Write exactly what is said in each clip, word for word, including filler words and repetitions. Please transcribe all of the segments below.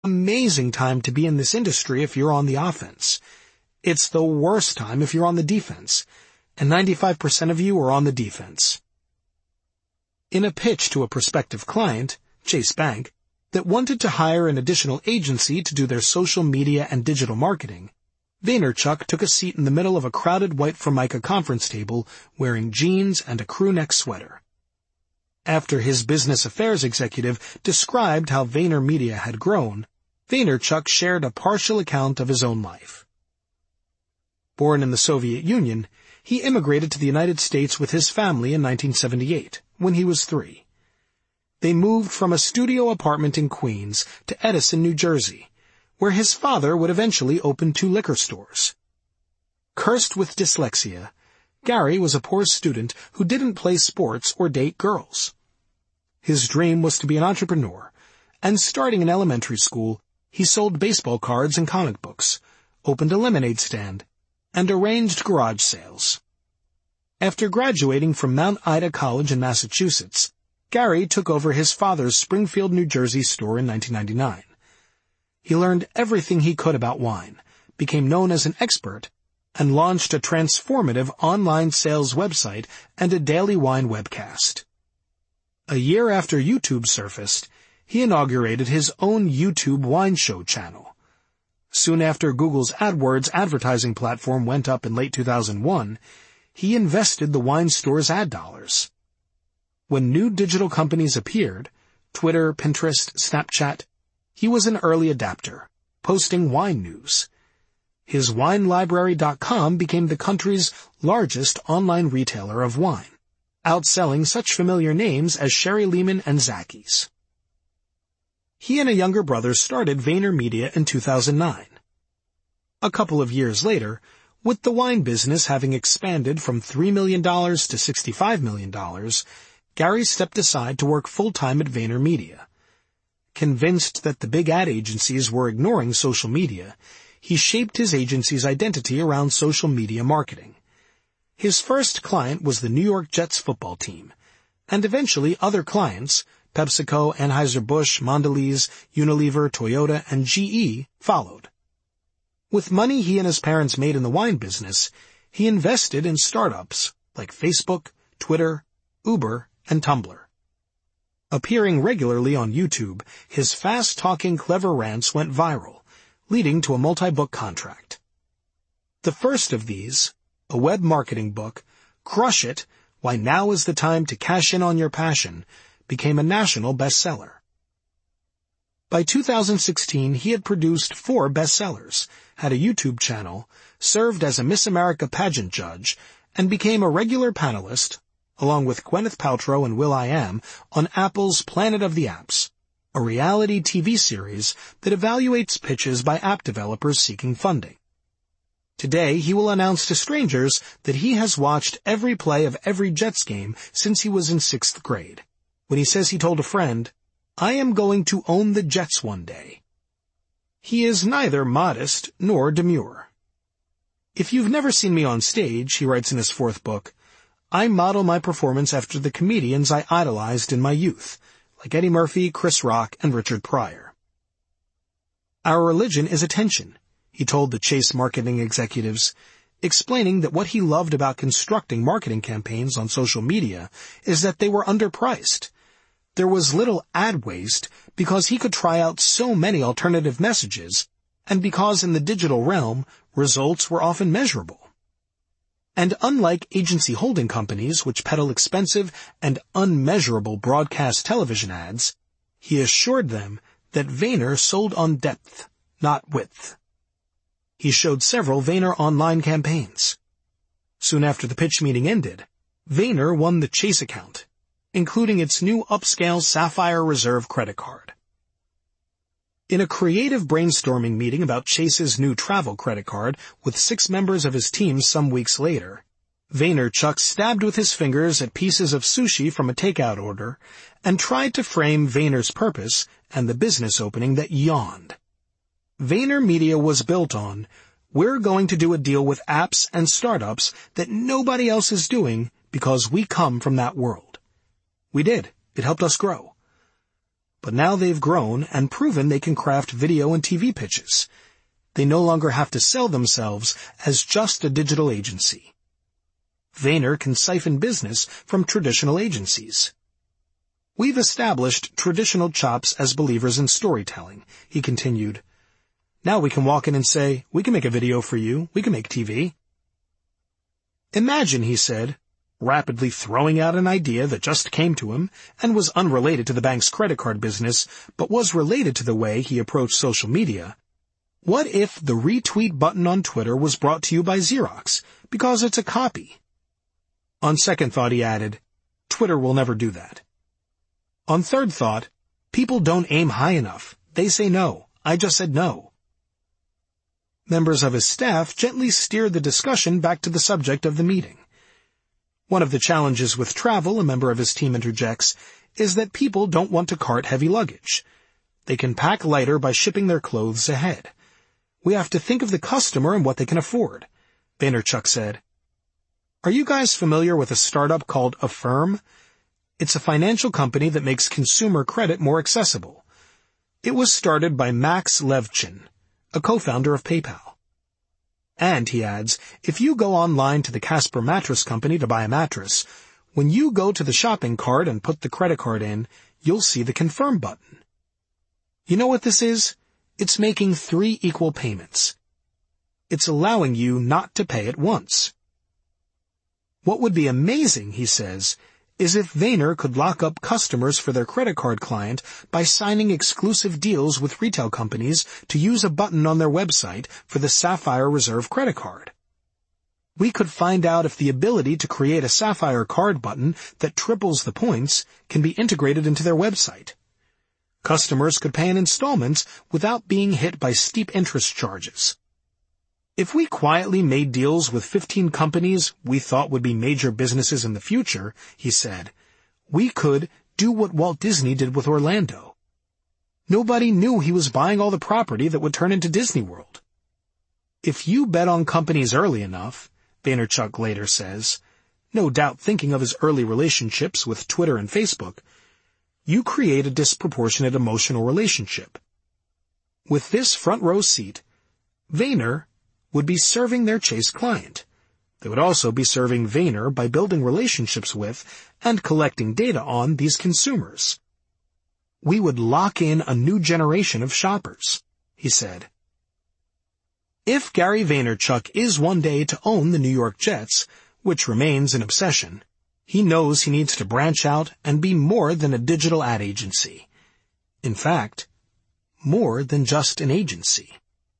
Amazing time to be in this industry if you're on the offense. It's the worst time if you're on the defense, and ninety-five percent of you are on the defense. In a pitch to a prospective client, Chase Bank, that wanted to hire an additional agency to do their social media and digital marketing, Vaynerchuk took a seat in the middle of a crowded white Formica conference table wearing jeans and a crew-neck sweater. After his business affairs executive described how VaynerMedia had grown, Vaynerchuk shared a partial account of his own life. Born in the Soviet Union, he immigrated to the United States with his family in nineteen seventy-eight, when he was three. They moved from a studio apartment in Queens to Edison, New Jersey, where his father would eventually open two liquor stores. Cursed with dyslexia, Gary was a poor student who didn't play sports or date girls. His dream was to be an entrepreneur, and starting in elementary school, he sold baseball cards and comic books, opened a lemonade stand, and arranged garage sales. After graduating from Mount Ida College in Massachusetts, Gary took over his father's Springfield, New Jersey store in nineteen ninety-nine. He learned everything he could about wine, became known as an expert, and launched a transformative online sales website and a daily wine webcast. A year after YouTube surfaced, he inaugurated his own YouTube wine show channel. Soon after Google's AdWords advertising platform went up in late two thousand one, he invested the wine store's ad dollars. When new digital companies appeared, Twitter, Pinterest, Snapchat, he was an early adapter, posting wine news. His wine library dot com became the country's largest online retailer of wine, outselling such familiar names as Sherry Lehman and Zacky's. He and a younger brother started VaynerMedia in two thousand nine. A couple of years later, with the wine business having expanded from three million dollars to sixty-five million dollars, Gary stepped aside to work full-time at VaynerMedia. Convinced that the big ad agencies were ignoring social media, he shaped his agency's identity around social media marketing. His first client was the New York Jets football team, and eventually other clients, PepsiCo, Anheuser-Busch, Mondelez, Unilever, Toyota, and G E, followed. With money he and his parents made in the wine business, he invested in startups like Facebook, Twitter, Uber, and Tumblr. Appearing regularly on YouTube, his fast-talking clever rants went viral, leading to a multi-book contract. The first of these, a web marketing book, Crush It! Why Now is the Time to Cash In on Your Passion, became a national bestseller. By two thousand sixteen, he had produced four bestsellers, had a YouTube channel, served as a Miss America pageant judge, and became a regular panelist, along with Gwyneth Paltrow and will.i.am, on Apple's Planet of the Apps, a reality T V series that evaluates pitches by app developers seeking funding. Today, he will announce to strangers that he has watched every play of every Jets game since he was in sixth grade, when he says he told a friend, "I am going to own the Jets one day." He is neither modest nor demure. "If you've never seen me on stage," he writes in his fourth book, "I model my performance after the comedians I idolized in my youth, like Eddie Murphy, Chris Rock, and Richard Pryor." "Our religion is attention," he told the Chase marketing executives, explaining that what he loved about constructing marketing campaigns on social media is that they were underpriced. There was little ad waste because he could try out so many alternative messages, and because in the digital realm, results were often measurable. And unlike agency holding companies which peddle expensive and unmeasurable broadcast television ads, he assured them that Vayner sold on depth, not width. He showed several Vayner online campaigns. Soon after the pitch meeting ended, Vayner won the Chase account, including its new upscale Sapphire Reserve credit card. In a creative brainstorming meeting about Chase's new travel credit card with six members of his team some weeks later, Vaynerchuk stabbed with his fingers at pieces of sushi from a takeout order and tried to frame Vayner's purpose and the business opening that yawned. VaynerMedia was built on, "We're going to do a deal with apps and startups that nobody else is doing because we come from that world." We did. It helped us grow. But now they've grown and proven they can craft video and T V pitches. They no longer have to sell themselves as just a digital agency. Vayner can siphon business from traditional agencies. We've established traditional chops as believers in storytelling, he continued. Now we can walk in and say, we can make a video for you, we can make T V. Imagine, he said, rapidly throwing out an idea that just came to him and was unrelated to the bank's credit card business, but was related to the way he approached social media. What if the retweet button on Twitter was brought to you by Xerox, because it's a copy? On second thought, he added, Twitter will never do that. On third thought, people don't aim high enough. They say no. I just said no. Members of his staff gently steered the discussion back to the subject of the meeting. One of the challenges with travel, a member of his team interjects, is that people don't want to cart heavy luggage. They can pack lighter by shipping their clothes ahead. We have to think of the customer and what they can afford, Vaynerchuk said. Are you guys familiar with a startup called Affirm? It's a financial company that makes consumer credit more accessible. It was started by Max Levchin, a co-founder of PayPal. And, he adds, if you go online to the Casper Mattress Company to buy a mattress, when you go to the shopping cart and put the credit card in, you'll see the Confirm button. You know what this is? It's making three equal payments. It's allowing you not to pay at once. What would be amazing, he says, is if Vayner could lock up customers for their credit card client by signing exclusive deals with retail companies to use a button on their website for the Sapphire Reserve credit card. We could find out if the ability to create a Sapphire card button that triples the points can be integrated into their website. Customers could pay in installments without being hit by steep interest charges. If we quietly made deals with fifteen companies we thought would be major businesses in the future, he said, we could do what Walt Disney did with Orlando. Nobody knew he was buying all the property that would turn into Disney World. If you bet on companies early enough, Vaynerchuk later says, no doubt thinking of his early relationships with Twitter and Facebook, you create a disproportionate emotional relationship. With this front row seat, Vayner would be serving their Chase client. They would also be serving Vayner by building relationships with and collecting data on these consumers. We would lock in a new generation of shoppers, he said. If Gary Vaynerchuk is one day to own the New York Jets, which remains an obsession, he knows he needs to branch out and be more than a digital ad agency. In fact, more than just an agency.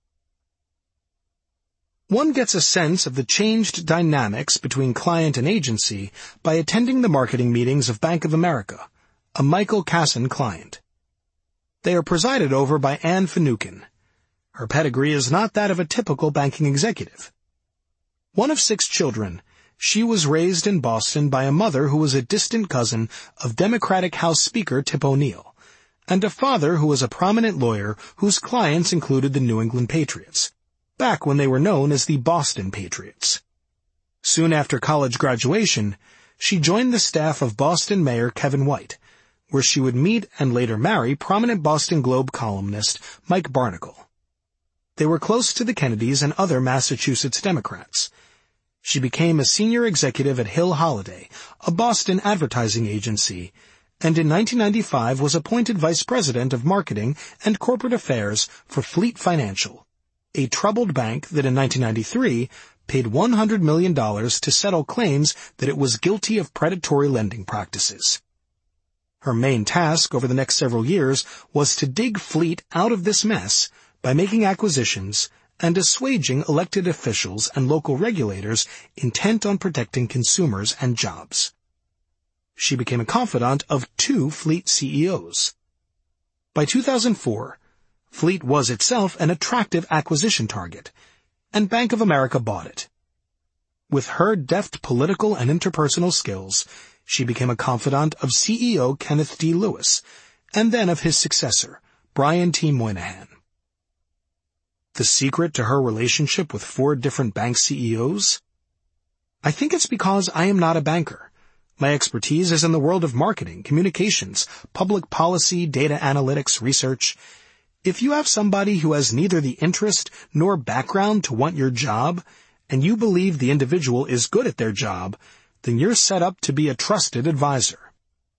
One gets a sense of the changed dynamics between client and agency by attending the marketing meetings of Bank of America, a Michael Kasson client. They are presided over by Anne Finucane. Her pedigree is not that of a typical banking executive. One of six children, she was raised in Boston by a mother who was a distant cousin of Democratic House Speaker Tip O'Neill, and a father who was a prominent lawyer whose clients included the New England Patriots, back when they were known as the Boston Patriots. Soon after college graduation, she joined the staff of Boston Mayor Kevin White, where she would meet and later marry prominent Boston Globe columnist Mike Barnicle. They were close to the Kennedys and other Massachusetts Democrats. She became a senior executive at Hill Holliday, a Boston advertising agency, and in nineteen ninety-five was appointed vice president of marketing and corporate affairs for Fleet Financial, a troubled bank that in nineteen ninety-three paid one hundred million dollars to settle claims that it was guilty of predatory lending practices. Her main task over the next several years was to dig Fleet out of this mess by making acquisitions and assuaging elected officials and local regulators intent on protecting consumers and jobs. She became a confidant of two Fleet C E Os. By two thousand four, Fleet was itself an attractive acquisition target, and Bank of America bought it. With her deft political and interpersonal skills, she became a confidant of C E O Kenneth D. Lewis, and then of his successor, Brian T. Moynihan. The secret to her relationship with four different bank C E Os? I think it's because I am not a banker. My expertise is in the world of marketing, communications, public policy, data analytics, research. If you have somebody who has neither the interest nor background to want your job, and you believe the individual is good at their job, then you're set up to be a trusted advisor.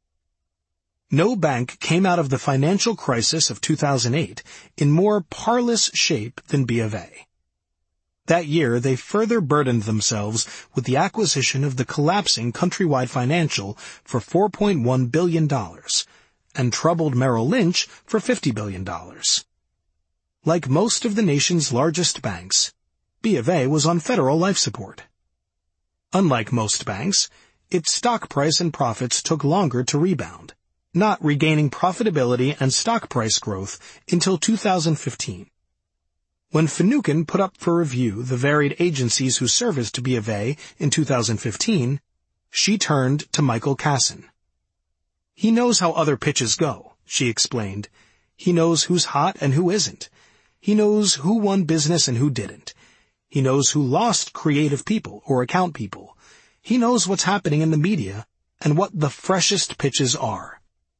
No bank came out of the financial crisis of two thousand eight in more parlous shape than B of A. That year, they further burdened themselves with the acquisition of the collapsing Countrywide Financial for four point one billion dollars and troubled Merrill Lynch for fifty billion dollars. Like most of the nation's largest banks, B of A was on federal life support. Unlike most banks, its stock price and profits took longer to rebound, not regaining profitability and stock price growth until two thousand fifteen. When Finucane put up for review the varied agencies who serviced B of A in two thousand fifteen, she turned to Michael Kasson. He knows how other pitches go, she explained. He knows who's hot and who isn't. He knows who won business and who didn't. He knows who lost creative people or account people. He knows what's happening in the media and what the freshest pitches are.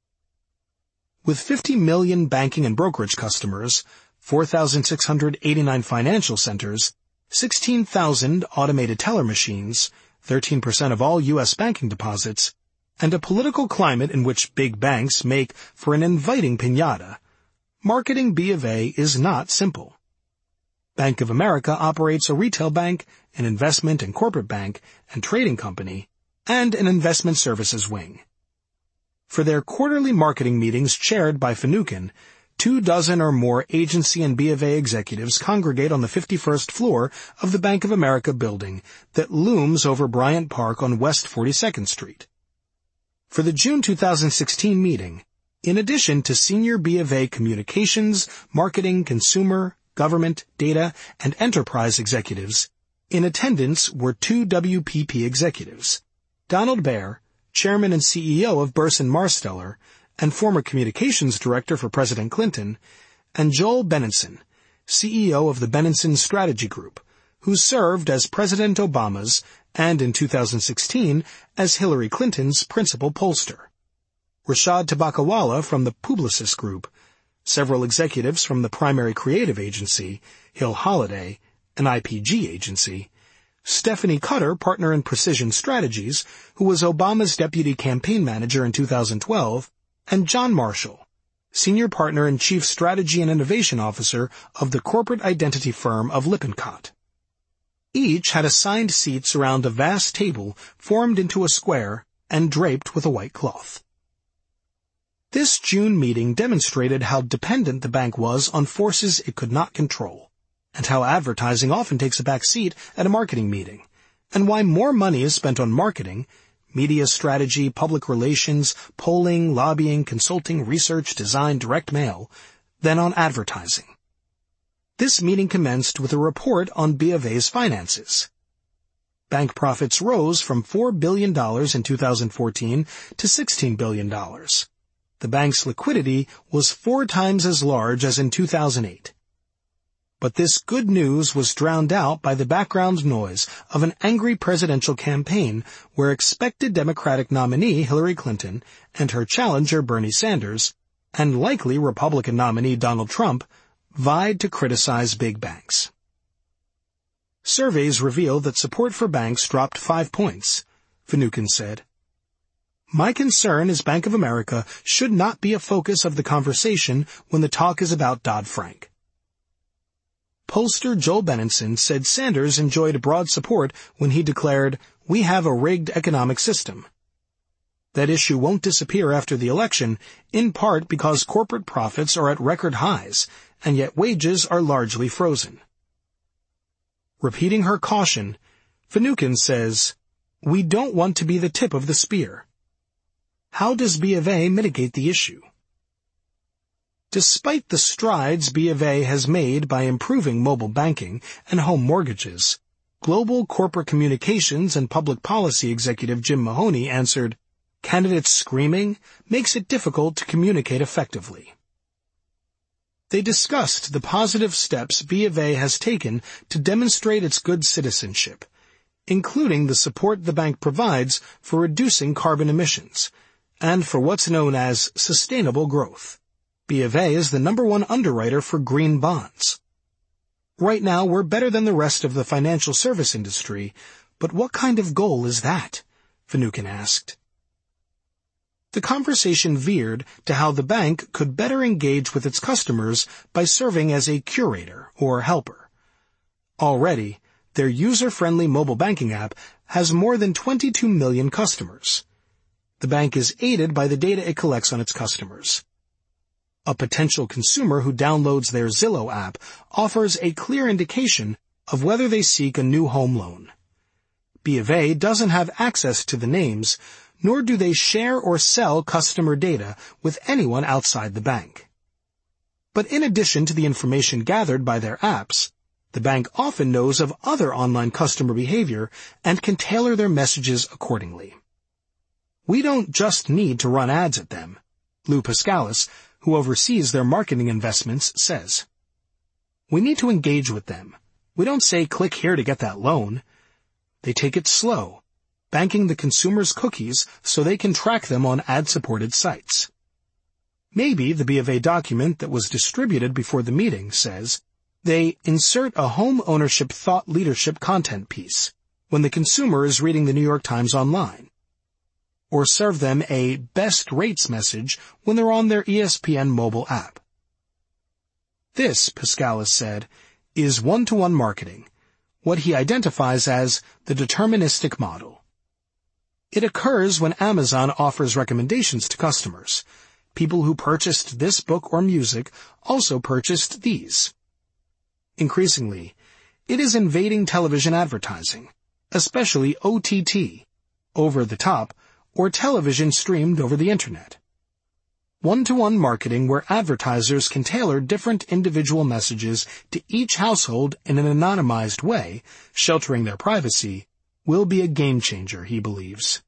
With fifty million banking and brokerage customers, four thousand six hundred eighty-nine financial centers, sixteen thousand automated teller machines, thirteen percent of all U S banking deposits, and a political climate in which big banks make for an inviting piñata, marketing B of A is not simple. Bank of America operates a retail bank, an investment and corporate bank, and trading company, and an investment services wing. For their quarterly marketing meetings chaired by Finucane, two dozen or more agency and B of A executives congregate on the fifty-first floor of the Bank of America building that looms over Bryant Park on West forty-second Street. For the June two thousand sixteen meeting, in addition to senior B of A communications, marketing, consumer, government, data, and enterprise executives, in attendance were two W P P executives, Donald Baer, chairman and C E O of Burson Marsteller, and former communications director for President Clinton, and Joel Benenson, C E O of the Benenson Strategy Group, who served as President Obama's and in two thousand sixteen as Hillary Clinton's principal pollster. Rashad Tabakawala from the Publicis Group, several executives from the primary creative agency, Hill Holliday, an I P G agency, Stephanie Cutter, partner in Precision Strategies, who was Obama's deputy campaign manager in two thousand twelve, and John Marshall, senior partner and chief strategy and innovation officer of the corporate identity firm of Lippincott. Each had assigned seats around a vast table formed into a square and draped with a white cloth. This June meeting demonstrated how dependent the bank was on forces it could not control, and how advertising often takes a back seat at a marketing meeting, and why more money is spent on marketing, media strategy, public relations, polling, lobbying, consulting, research, design, direct mail, than on advertising. This meeting commenced with a report on B of A's finances. Bank profits rose from four billion dollars in two thousand fourteen to sixteen billion dollars. The bank's liquidity was four times as large as in two thousand eight. But this good news was drowned out by the background noise of an angry presidential campaign where expected Democratic nominee Hillary Clinton and her challenger Bernie Sanders, and likely Republican nominee Donald Trump, vied to criticize big banks. Surveys reveal that support for banks dropped five points, Finucane said. My concern is Bank of America should not be a focus of the conversation when the talk is about Dodd-Frank. Pollster Joel Benenson said Sanders enjoyed broad support when he declared, "We have a rigged economic system." That issue won't disappear after the election, in part because corporate profits are at record highs, and yet wages are largely frozen. Repeating her caution, Finucane says, "We don't want to be the tip of the spear." How does B of A mitigate the issue? Despite the strides B of A has made by improving mobile banking and home mortgages, global corporate communications and public policy executive Jim Mahoney answered, "Candidates screaming makes it difficult to communicate effectively." They discussed the positive steps B of A has taken to demonstrate its good citizenship, including the support the bank provides for reducing carbon emissions, and for what's known as sustainable growth. B of A is the number one underwriter for green bonds. Right now, we're better than the rest of the financial service industry, but what kind of goal is that? Finucane asked. The conversation veered to how the bank could better engage with its customers by serving as a curator or helper. Already, their user-friendly mobile banking app has more than twenty-two million customers. The bank is aided by the data it collects on its customers. A potential consumer who downloads their Zillow app offers a clear indication of whether they seek a new home loan. B of A doesn't have access to the names, nor do they share or sell customer data with anyone outside the bank. But in addition to the information gathered by their apps, the bank often knows of other online customer behavior and can tailor their messages accordingly. We don't just need to run ads at them, Lou Pascalis, who oversees their marketing investments, says. We need to engage with them. We don't say click here to get that loan. They take it slow, banking the consumer's cookies so they can track them on ad-supported sites. Maybe the B of A document that was distributed before the meeting says they insert a home ownership thought leadership content piece when the consumer is reading the New York Times online, or serve them a best rates message when they're on their E S P N mobile app. This, Pascalis said, is one-to-one marketing, what he identifies as the deterministic model. It occurs when Amazon offers recommendations to customers. People who purchased this book or music also purchased these. Increasingly, it is invading television advertising, especially O T T, over-the-top, or television streamed over the Internet. One-to-one marketing where advertisers can tailor different individual messages to each household in an anonymized way, sheltering their privacy, will be a game-changer, he believes.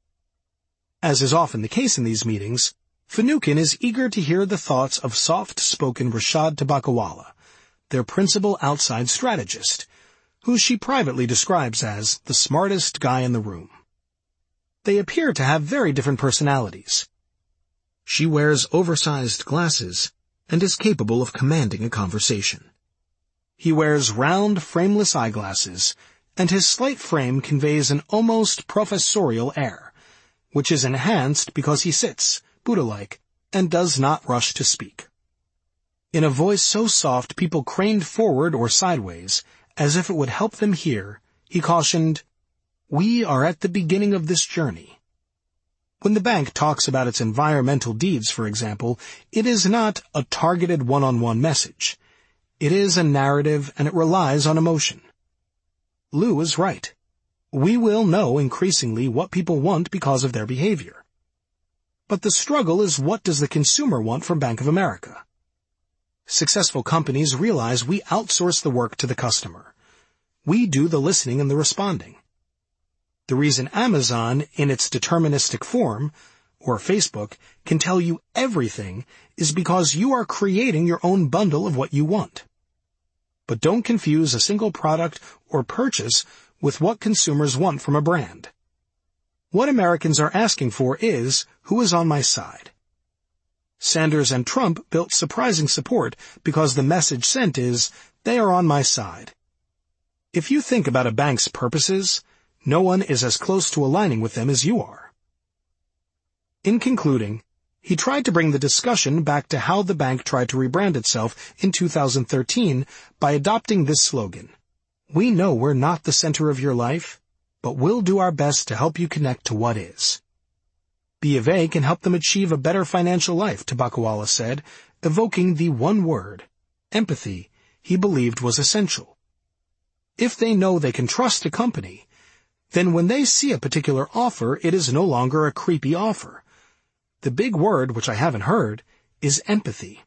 As is often the case in these meetings, Finucane is eager to hear the thoughts of soft-spoken Rashad Tabakawala, their principal outside strategist, who she privately describes as the smartest guy in the room. They appear to have very different personalities. She wears oversized glasses and is capable of commanding a conversation. He wears round, frameless eyeglasses, and his slight frame conveys an almost professorial air, which is enhanced because he sits, Buddha-like, and does not rush to speak. In a voice so soft people craned forward or sideways, as if it would help them hear, he cautioned, "We are at the beginning of this journey." When the bank talks about its environmental deeds, for example, it is not a targeted one-on-one message. It is a narrative, and it relies on emotion. Lou is right. We will know increasingly what people want because of their behavior. But the struggle is, what does the consumer want from Bank of America? Successful companies realize we outsource the work to the customer. We do the listening and the responding. The reason Amazon, in its deterministic form, or Facebook, can tell you everything is because you are creating your own bundle of what you want. But don't confuse a single product or purchase with what consumers want from a brand. What Americans are asking for is, who is on my side? Sanders and Trump built surprising support because the message sent is, they are on my side. If you think about a bank's purposes, no one is as close to aligning with them as you are. In concluding, he tried to bring the discussion back to how the bank tried to rebrand itself in two thousand thirteen by adopting this slogan: "We know we're not the center of your life, but we'll do our best to help you connect to what is." B of A can help them achieve a better financial life, Tabakawala said, evoking the one word, empathy, he believed was essential. If they know they can trust a company, then when they see a particular offer, it is no longer a creepy offer. The big word, which I haven't heard, is empathy.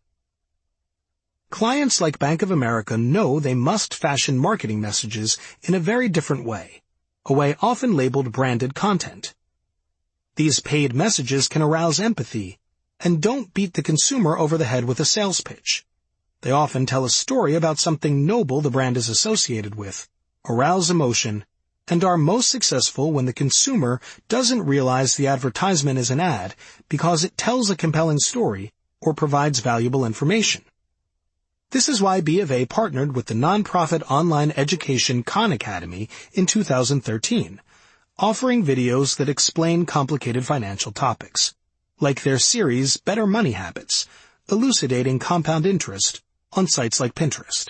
Clients like Bank of America know they must fashion marketing messages in a very different way, a way often labeled branded content. These paid messages can arouse empathy and don't beat the consumer over the head with a sales pitch. They often tell a story about something noble the brand is associated with, arouse emotion, and are most successful when the consumer doesn't realize the advertisement is an ad because it tells a compelling story or provides valuable information. This is why B of A partnered with the nonprofit online education Khan Academy in two thousand thirteen, offering videos that explain complicated financial topics, like their series Better Money Habits, elucidating compound interest on sites like Pinterest.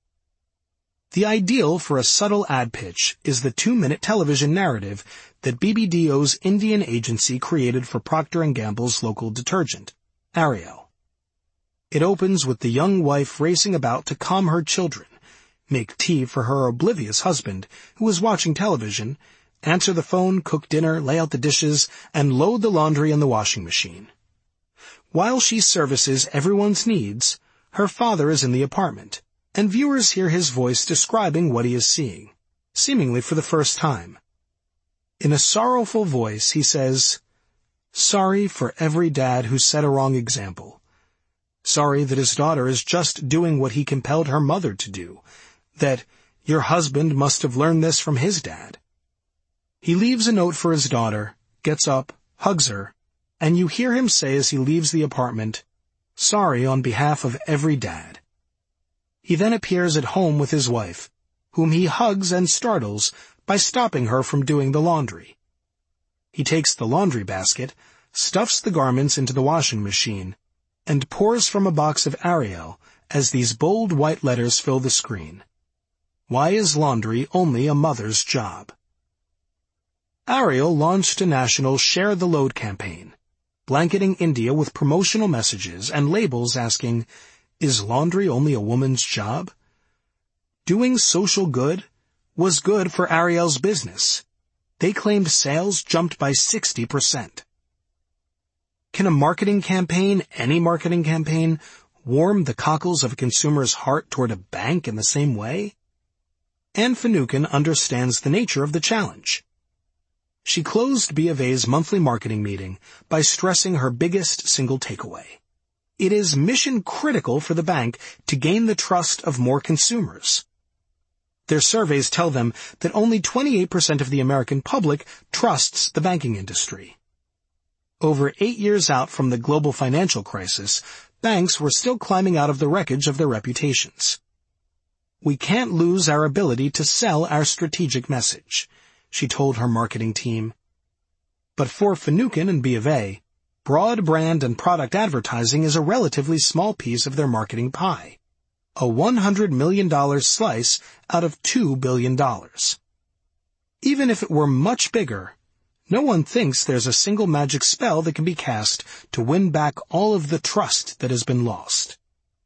The ideal for a subtle ad pitch is the two-minute television narrative that B B D O's Indian agency created for Procter and Gamble's local detergent, Ariel. It opens with the young wife racing about to calm her children, make tea for her oblivious husband who is watching television, answer the phone, cook dinner, lay out the dishes, and load the laundry in the washing machine. While she services everyone's needs, her father is in the apartment, and viewers hear his voice describing what he is seeing, seemingly for the first time. In a sorrowful voice, he says, "Sorry for every dad who set a wrong example. Sorry that his daughter is just doing what he compelled her mother to do, that your husband must have learned this from his dad." He leaves a note for his daughter, gets up, hugs her, and you hear him say as he leaves the apartment, "Sorry on behalf of every dad." He then appears at home with his wife, whom he hugs and startles by stopping her from doing the laundry. He takes the laundry basket, stuffs the garments into the washing machine, and pours from a box of Ariel as these bold white letters fill the screen. Why is laundry only a mother's job? Ariel launched a national Share the Load campaign, blanketing India with promotional messages and labels asking, "Is laundry only a woman's job?" Doing social good was good for Ariel's business. They claimed sales jumped by sixty percent. Can a marketing campaign, any marketing campaign, warm the cockles of a consumer's heart toward a bank in the same way? Anne Finucane understands the nature of the challenge. She closed B of A's monthly marketing meeting by stressing her biggest single takeaway. It is mission critical for the bank to gain the trust of more consumers. Their surveys tell them that only twenty-eight percent of the American public trusts the banking industry. Over eight years out from the global financial crisis, banks were still climbing out of the wreckage of their reputations. "We can't lose our ability to sell our strategic message," she told her marketing team. But for Finucane and B of A, broad brand and product advertising is a relatively small piece of their marketing pie, a one hundred million dollars slice out of two billion dollars. Even if it were much bigger, no one thinks there's a single magic spell that can be cast to win back all of the trust that has been lost.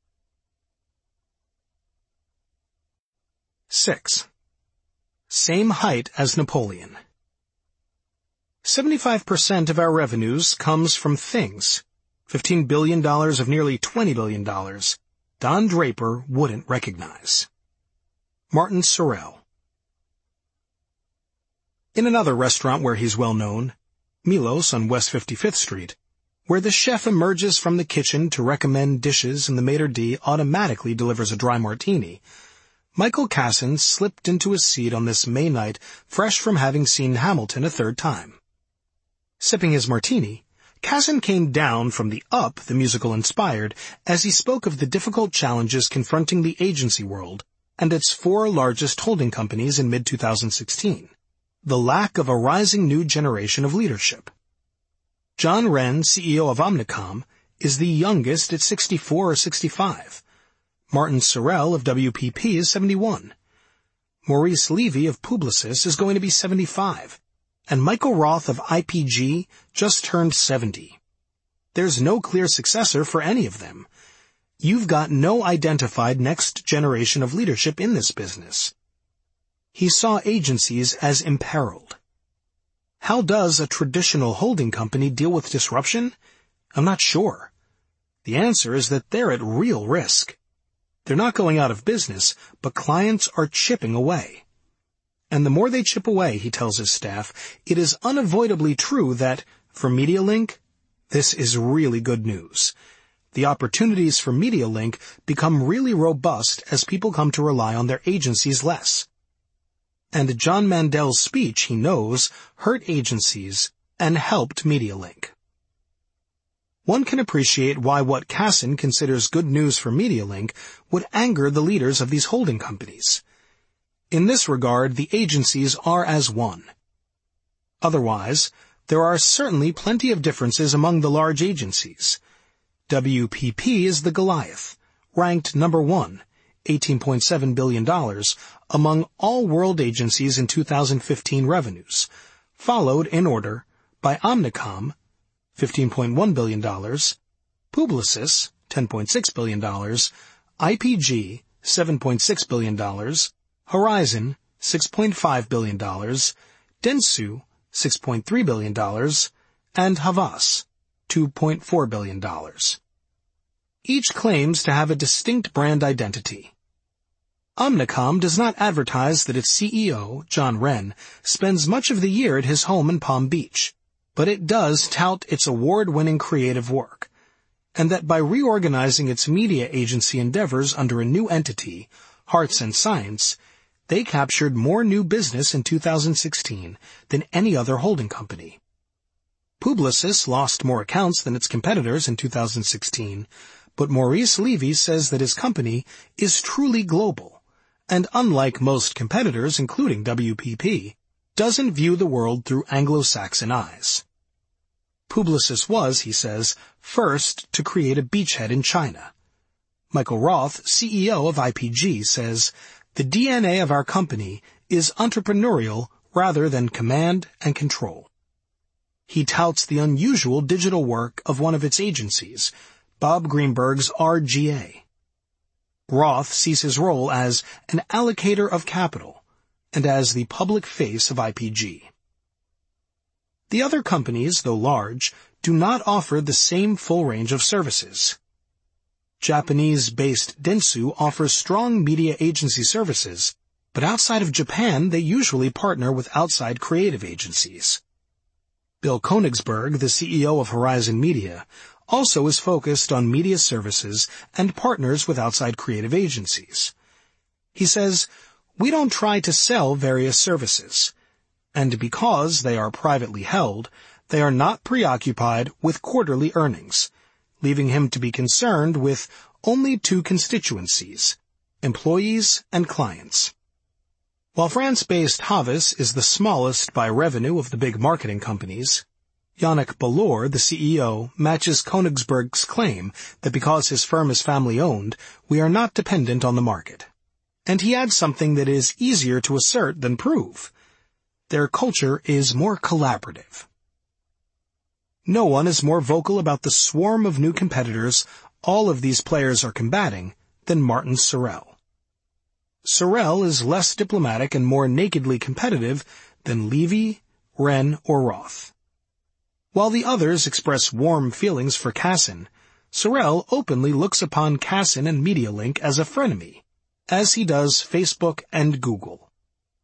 Six. Same height as Napoleon. seventy-five percent of our revenues comes from things. fifteen billion dollars of nearly twenty billion dollars. Don Draper wouldn't recognize. Martin Sorrell. In another restaurant where he's well known, Milos on West fifty-fifth Street, where the chef emerges from the kitchen to recommend dishes and the maitre d' automatically delivers a dry martini, Michael Kasson slipped into his seat on this May night fresh from having seen Hamilton a third time. Sipping his martini, Kasson came down from the up the musical inspired as he spoke of the difficult challenges confronting the agency world and its four largest holding companies in mid twenty sixteen. The lack of a rising new generation of leadership. John Wren, C E O of Omnicom, is the youngest at sixty-four or sixty-five. Martin Sorrell of W P P is seventy-one. Maurice Levy of Publicis is going to be seventy-five. And Michael Roth of I P G just turned seventy. There's no clear successor for any of them. You've got no identified next generation of leadership in this business. He saw agencies as imperiled. How does a traditional holding company deal with disruption? I'm not sure. The answer is that they're at real risk. They're not going out of business, but clients are chipping away. And the more they chip away, he tells his staff, it is unavoidably true that, for MediaLink, this is really good news. The opportunities for MediaLink become really robust as people come to rely on their agencies less. and John Mandel's speech, he knows, hurt agencies and helped MediaLink. One can appreciate why what Cassin considers good news for MediaLink would anger the leaders of these holding companies. In this regard, the agencies are as one. Otherwise, there are certainly plenty of differences among the large agencies. W P P is the Goliath, ranked number one, eighteen point seven billion dollars, among all world agencies in two thousand fifteen revenues, followed in order by Omnicom, fifteen point one billion dollars, Publicis, ten point six billion dollars, I P G, seven point six billion dollars, Horizon, six point five billion dollars, Dentsu, six point three billion dollars, and Havas, two point four billion dollars. Each claims to have a distinct brand identity. Omnicom does not advertise that its C E O, John Wren, spends much of the year at his home in Palm Beach, but it does tout its award-winning creative work, and that by reorganizing its media agency endeavors under a new entity, Hearts and Science, they captured more new business in two thousand sixteen than any other holding company. Publicis lost more accounts than its competitors in two thousand sixteen, but Maurice Levy says that his company is truly global, and unlike most competitors, including W P P, doesn't view the world through Anglo-Saxon eyes. Publicis was, he says, first to create a beachhead in China. Michael Roth, C E O of I P G, says, "The D N A of our company is entrepreneurial rather than command and control." He touts the unusual digital work of one of its agencies, Bob Greenberg's R G A. Roth sees his role as an allocator of capital and as the public face of I P G. The other companies, though large, do not offer the same full range of services. Japanese-based Dentsu offers strong media agency services, but outside of Japan they usually partner with outside creative agencies. Bill Konigsberg, the C E O of Horizon Media, also is focused on media services and partners with outside creative agencies. He says, "We don't try to sell various services, and because they are privately held, they are not preoccupied with quarterly earnings, leaving him to be concerned with only two constituencies, employees and clients." While France-based Havas is the smallest by revenue of the big marketing companies, Yannick Ballor, the C E O, matches Konigsberg's claim that because his firm is family-owned, we are not dependent on the market. And he adds something that is easier to assert than prove. Their culture is more collaborative. No one is more vocal about the swarm of new competitors all of these players are combating than Martin Sorrell. Sorrell is less diplomatic and more nakedly competitive than Levy, Wren, or Roth. While the others express warm feelings for Cassin, Sorrell openly looks upon Cassin and MediaLink as a frenemy, as he does Facebook and Google.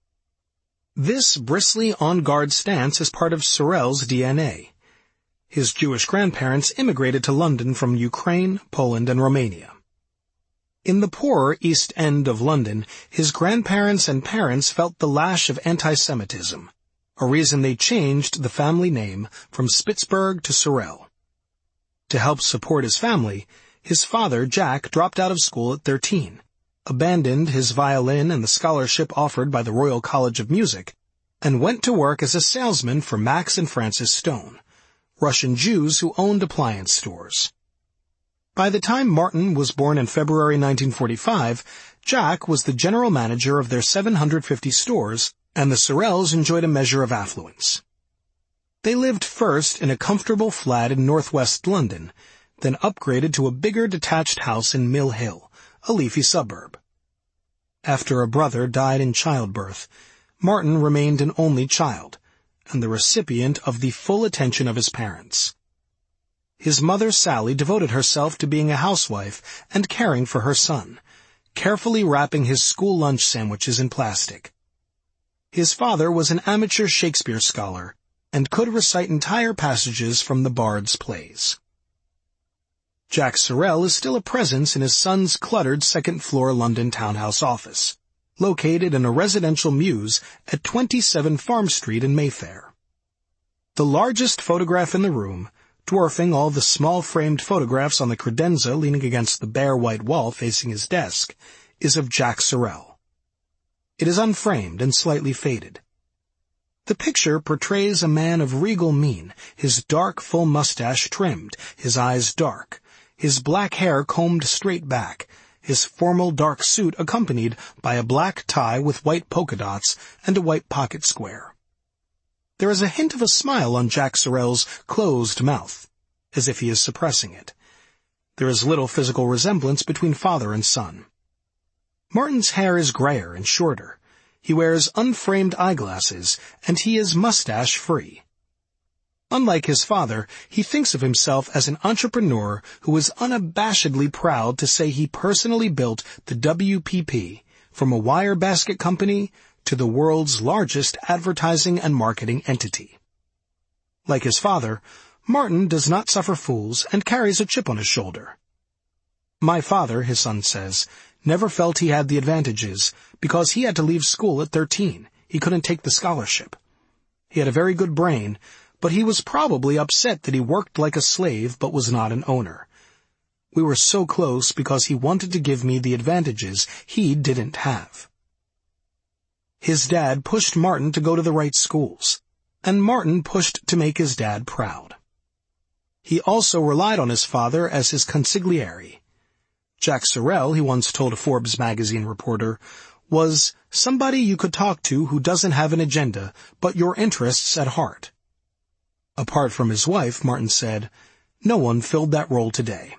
This bristly on-guard stance is part of Sorrell's D N A. His Jewish grandparents immigrated to London from Ukraine, Poland, and Romania. In the poorer East End of London, his grandparents and parents felt the lash of anti-Semitism, a reason they changed the family name from Spitzberg to Sorrell. To help support his family, his father, Jack, dropped out of school at thirteen, abandoned his violin and the scholarship offered by the Royal College of Music, and went to work as a salesman for Max and Francis Stone, Russian Jews who owned appliance stores. By the time Martin was born in February nineteen forty-five, Jack was the general manager of their seven hundred fifty stores, and the Sorrells enjoyed a measure of affluence. They lived first in a comfortable flat in northwest London, then upgraded to a bigger detached house in Mill Hill, a leafy suburb. After a brother died in childbirth, Martin remained an only child, and the recipient of the full attention of his parents. His mother, Sally, devoted herself to being a housewife and caring for her son, carefully wrapping his school lunch sandwiches in plastic. His father was an amateur Shakespeare scholar and could recite entire passages from the Bard's plays. Jack Sorrell is still a presence in his son's cluttered second-floor London townhouse office, located in a residential mews at twenty-seven Farm Street in Mayfair. The largest photograph in the room, dwarfing all the small framed photographs on the credenza leaning against the bare white wall facing his desk, is of Jack Sorrell. It is unframed and slightly faded. The picture portrays a man of regal mien, his dark, full mustache trimmed, his eyes dark, his black hair combed straight back, his formal dark suit accompanied by a black tie with white polka dots and a white pocket square. There is a hint of a smile on Jack Sorrell's closed mouth, as if he is suppressing it. There is little physical resemblance between father and son. Martin's hair is grayer and shorter. He wears unframed eyeglasses, and he is mustache-free. Unlike his father, he thinks of himself as an entrepreneur who is unabashedly proud to say he personally built the W P P, from a wire basket company to the world's largest advertising and marketing entity. Like his father, Martin does not suffer fools and carries a chip on his shoulder. My father, his son says, never felt he had the advantages because he had to leave school at thirteen. He couldn't take the scholarship. He had a very good brain, but he was probably upset that he worked like a slave but was not an owner. We were so close because he wanted to give me the advantages he didn't have. His dad pushed Martin to go to the right schools, and Martin pushed to make his dad proud. He also relied on his father as his consigliere. Jack Sorrell, he once told a Forbes magazine reporter, was somebody you could talk to who doesn't have an agenda, but your interests at heart. Apart from his wife, Martin said, no one filled that role today.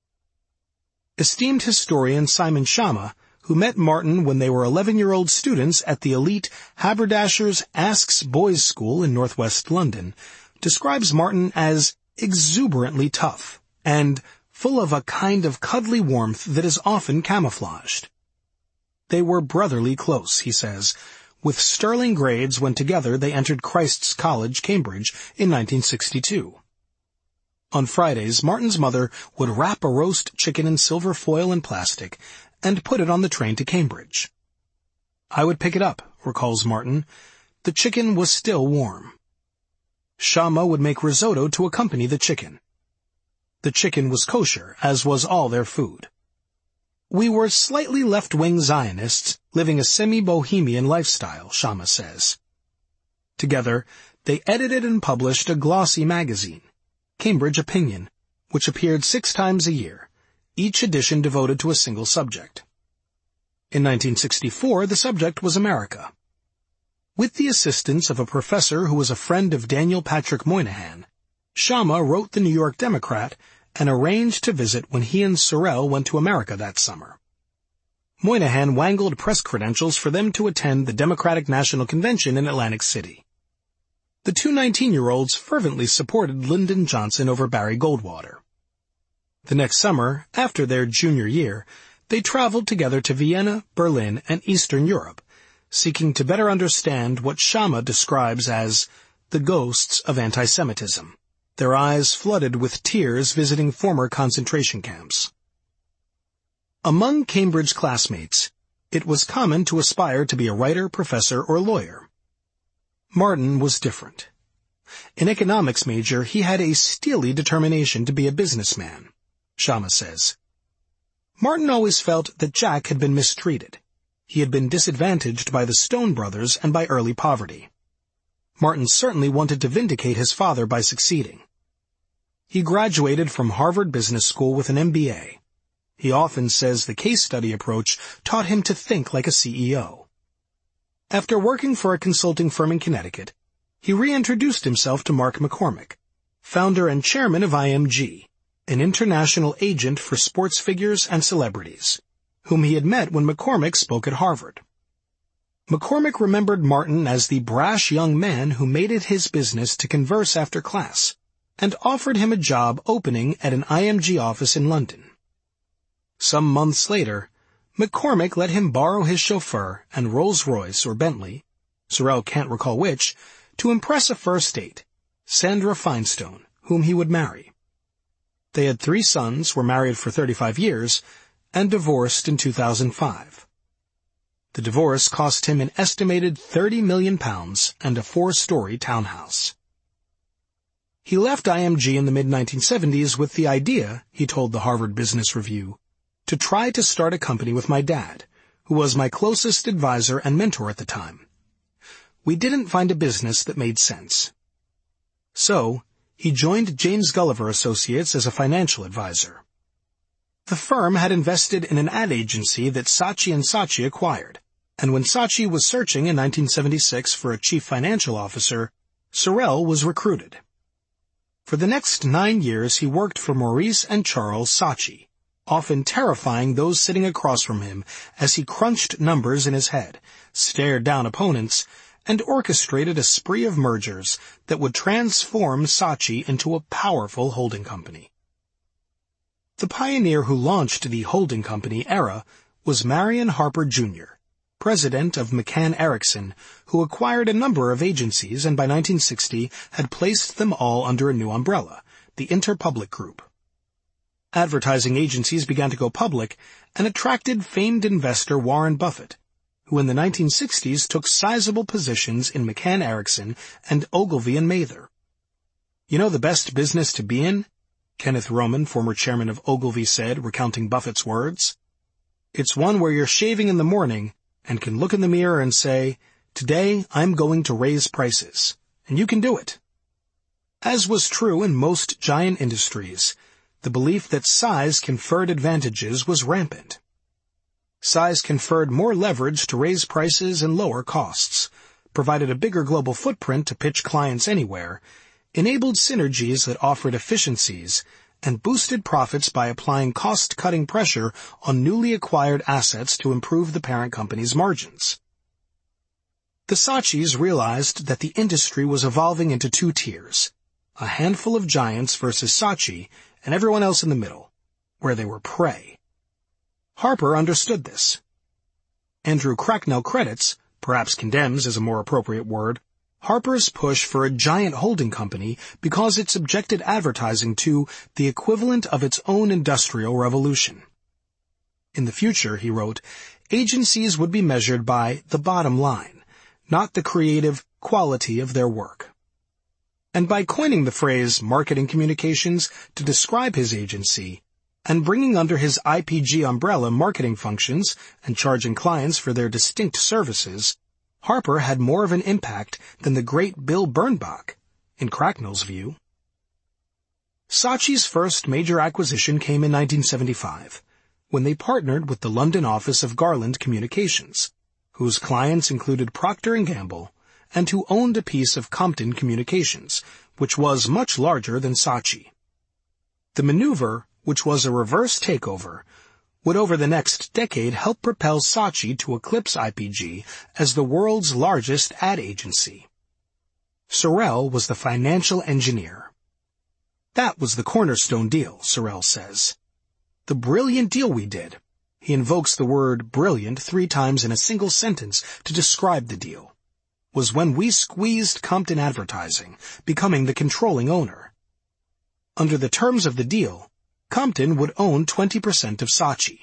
Esteemed historian Simon Schama, who met Martin when they were eleven-year-old students at the elite Haberdashers' Aske's Boys' School in northwest London, describes Martin as exuberantly tough and full of a kind of cuddly warmth that is often camouflaged. They were brotherly close, he says, with sterling grades when together they entered Christ's College, Cambridge, in nineteen sixty-two. On Fridays, Martin's mother would wrap a roast chicken in silver foil and plastic and put it on the train to Cambridge. I would pick it up, recalls Martin. The chicken was still warm. Schama would make risotto to accompany the chicken. The chicken was kosher, as was all their food. We were slightly left-wing Zionists, living a semi-bohemian lifestyle, Schama says. Together, they edited and published a glossy magazine, Cambridge Opinion, which appeared six times a year, each edition devoted to a single subject. In nineteen sixty-four, the subject was America. With the assistance of a professor who was a friend of Daniel Patrick Moynihan, Schama wrote the New York Democrat and arranged to visit when he and Sorrell went to America that summer. Moynihan wangled press credentials for them to attend the Democratic National Convention in Atlantic City. The two nineteen-year-olds fervently supported Lyndon Johnson over Barry Goldwater. The next summer, after their junior year, they traveled together to Vienna, Berlin, and Eastern Europe, seeking to better understand what Schama describes as the ghosts of anti-Semitism, their eyes flooded with tears visiting former concentration camps. Among Cambridge classmates, it was common to aspire to be a writer, professor, or lawyer. Martin was different. An economics major, he had a steely determination to be a businessman, Schama says. Martin always felt that Jack had been mistreated. He had been disadvantaged by the Stone brothers and by early poverty. Martin certainly wanted to vindicate his father by succeeding. He graduated from Harvard Business School with an M B A. He often says the case study approach taught him to think like a C E O. After working for a consulting firm in Connecticut, he reintroduced himself to Mark McCormick, founder and chairman of I M G, an international agent for sports figures and celebrities, whom he had met when McCormick spoke at Harvard. McCormick remembered Martin as the brash young man who made it his business to converse after class, and offered him a job opening at an I M G office in London. Some months later, McCormick let him borrow his chauffeur and Rolls-Royce or Bentley, Sorrell can't recall which, to impress a first date, Sandra Finestone, whom he would marry. They had three sons, were married for thirty-five years, and divorced in two thousand five. The divorce cost him an estimated thirty million pounds and a four-story townhouse. He left I M G in the mid nineteen seventies with the idea, he told the Harvard Business Review, to try to start a company with my dad, who was my closest advisor and mentor at the time. We didn't find a business that made sense. So, he joined James Gulliver Associates as a financial advisor. The firm had invested in an ad agency that Saatchi and Saatchi acquired, and when Saatchi was searching in nineteen seventy-six for a chief financial officer, Sorel was recruited. For the next nine years he worked for Maurice and Charles Saatchi, often terrifying those sitting across from him as he crunched numbers in his head, stared down opponents, and orchestrated a spree of mergers that would transform Saatchi into a powerful holding company. The pioneer who launched the holding company era was Marion Harper Junior, president of McCann Erickson, who acquired a number of agencies and by nineteen sixty had placed them all under a new umbrella, the Interpublic Group. Advertising agencies began to go public and attracted famed investor Warren Buffett, who in the nineteen sixties took sizable positions in McCann Erickson and Ogilvy and Mather. You know the best business to be in? Kenneth Roman, former chairman of Ogilvy, said, recounting Buffett's words. It's one where you're shaving in the morning and can look in the mirror and say, "Today I'm going to raise prices," and you can do it. As was true in most giant industries, the belief that size conferred advantages was rampant. Size conferred more leverage to raise prices and lower costs, provided a bigger global footprint to pitch clients anywhere, enabled synergies that offered efficiencies, and boosted profits by applying cost-cutting pressure on newly acquired assets to improve the parent company's margins. The Saatchis realized that the industry was evolving into two tiers, a handful of giants versus Saatchi and everyone else in the middle, where they were prey. Harper understood this. Andrew Cracknell credits, perhaps condemns is a more appropriate word, Harper's push for a giant holding company because it subjected advertising to the equivalent of its own industrial revolution. In the future, he wrote, agencies would be measured by the bottom line, not the creative quality of their work. And by coining the phrase marketing communications to describe his agency, and bringing under his I P G umbrella marketing functions and charging clients for their distinct services, Harper had more of an impact than the great Bill Bernbach, in Cracknell's view. Saatchi's first major acquisition came in nineteen seventy-five, when they partnered with the London office of Garland Communications, whose clients included Procter and Gamble, and who owned a piece of Compton Communications, which was much larger than Saatchi. The maneuver, which was a reverse takeover, would over the next decade help propel Saatchi to eclipse I P G as the world's largest ad agency. Sorel was the financial engineer. That was the cornerstone deal, Sorel says. The brilliant deal we did. He invokes the word brilliant three times in a single sentence to describe the deal. Was when we squeezed Compton Advertising, becoming the controlling owner. Under the terms of the deal, Compton would own twenty percent of Saatchi.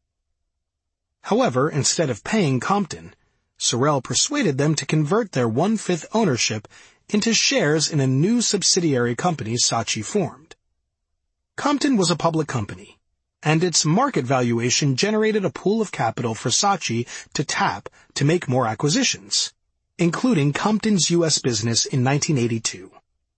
However, instead of paying Compton, Sorel persuaded them to convert their one-fifth ownership into shares in a new subsidiary company Saatchi formed. Compton was a public company, and its market valuation generated a pool of capital for Saatchi to tap to make more acquisitions, including Compton's U S business in nineteen eighty-two.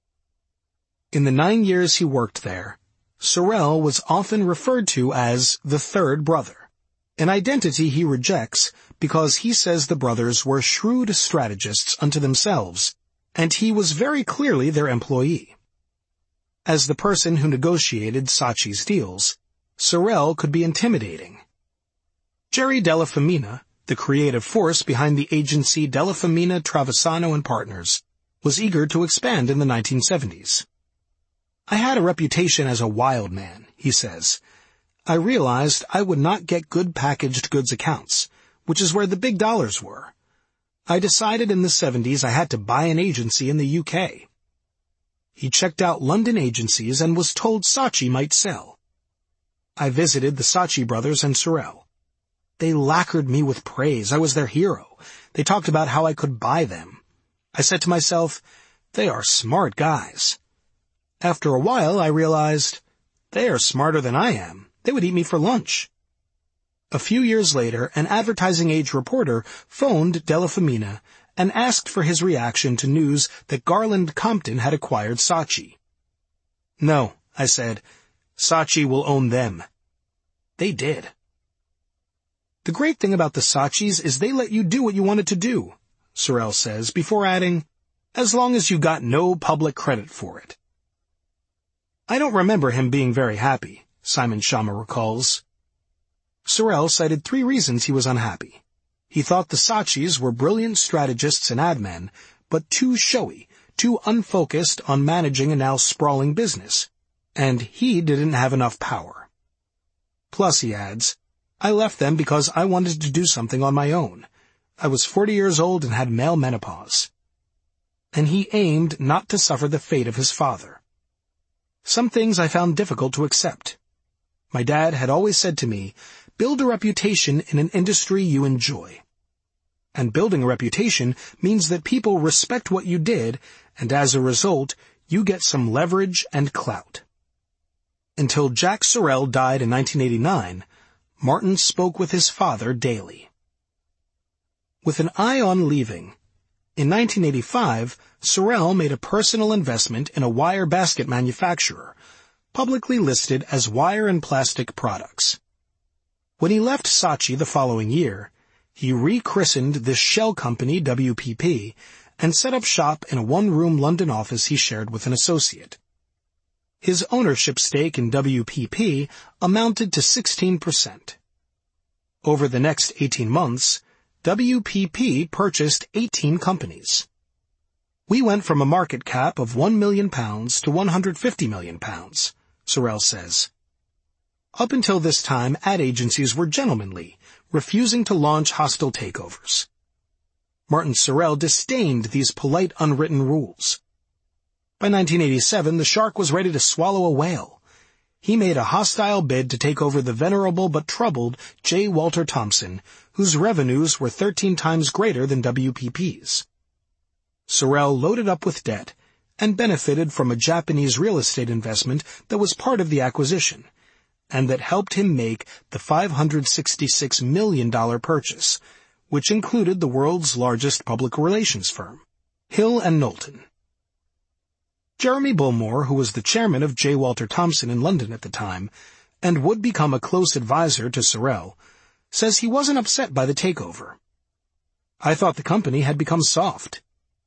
In the nine years he worked there, Sorel was often referred to as the third brother, an identity he rejects because he says the brothers were shrewd strategists unto themselves, and he was very clearly their employee. As the person who negotiated Saatchi's deals, Sorel could be intimidating. Jerry Della Femina, the creative force behind the agency Della Femina, Travisano and Partners, was eager to expand in the nineteen seventies. I had a reputation as a wild man, he says. I realized I would not get good packaged goods accounts, which is where the big dollars were. I decided in the seventies I had to buy an agency in the U K. He checked out London agencies and was told Saatchi might sell. I visited the Saatchi brothers and Sorel. They lacquered me with praise. I was their hero. They talked about how I could buy them. I said to myself, they are smart guys. After a while, I realized, they are smarter than I am. They would eat me for lunch. A few years later, an Advertising Age reporter phoned Della Femina and asked for his reaction to news that Garland Compton had acquired Saatchi. No, I said, Saatchi will own them. They did. The great thing about the Saatchis is they let you do what you wanted to do, Sorel says, before adding, as long as you got no public credit for it. I don't remember him being very happy, Simon Schama recalls. Sorel cited three reasons he was unhappy. He thought the Saatchis were brilliant strategists and ad men, but too showy, too unfocused on managing a now sprawling business, and he didn't have enough power. Plus, he adds, I left them because I wanted to do something on my own. I was forty years old and had male menopause. And he aimed not to suffer the fate of his father. Some things I found difficult to accept. My dad had always said to me, build a reputation in an industry you enjoy. And building a reputation means that people respect what you did, and as a result, you get some leverage and clout. Until Jack Sorel died in nineteen eighty-nine, Martin spoke with his father daily. With an eye on leaving, in nineteen eighty-five, Sorel made a personal investment in a wire basket manufacturer, publicly listed as Wire and Plastic Products. When he left Saatchi the following year, he rechristened this shell company W P P and set up shop in a one-room London office he shared with an associate. His ownership stake in W P P amounted to sixteen percent. Over the next eighteen months, W P P purchased eighteen companies. We went from a market cap of one million pounds to one hundred fifty million pounds, Sorel says. Up until this time, ad agencies were gentlemanly, refusing to launch hostile takeovers. Martin Sorel disdained these polite unwritten rules. By nineteen eighty-seven, the shark was ready to swallow a whale. He made a hostile bid to take over the venerable but troubled J. Walter Thompson, whose revenues were thirteen times greater than W P P's. Sorel loaded up with debt and benefited from a Japanese real estate investment that was part of the acquisition, and that helped him make the five hundred sixty-six million dollars purchase, which included the world's largest public relations firm, Hill and Knowlton. Jeremy Bullmore, who was the chairman of J. Walter Thompson in London at the time, and would become a close advisor to Sorel, says he wasn't upset by the takeover. I thought the company had become soft.